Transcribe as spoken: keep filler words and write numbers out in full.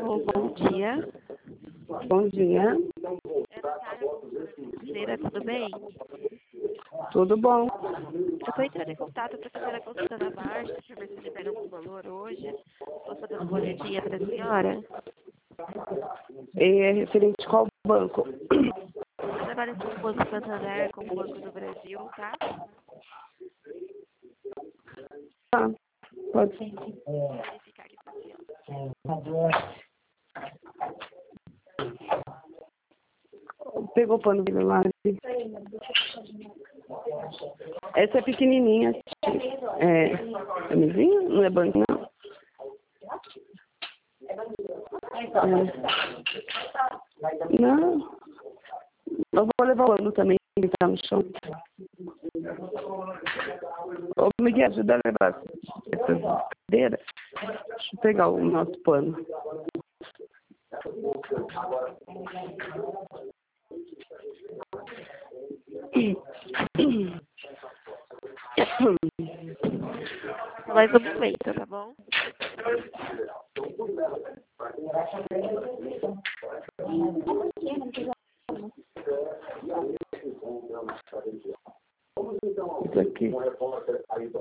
Alô, bom dia. Bom dia. É a Sara, financeira, tudo bem? Tudo bom? Eu estou entrando em contato para fazer a consulta da marcha, para ver se libera algum valor hoje. Posso dar uma olhadinha para a senhora? É referente qual banco? Eu trabalho com o Banco Santander, com o Banco do Brasil, tá? Tá, pode ser. Vou verificar aqui para a senhora. Pegou o pano dele lá. Essa é pequenininha. É camisinha? Não é banco, não? É. Não. Eu vou levar o pano também, que tá no chão. Ô, Miguel, ajuda a levar essa cadeira. Deixa eu pegar o nosso pano. Mais um momento, tá bom? Isso aqui.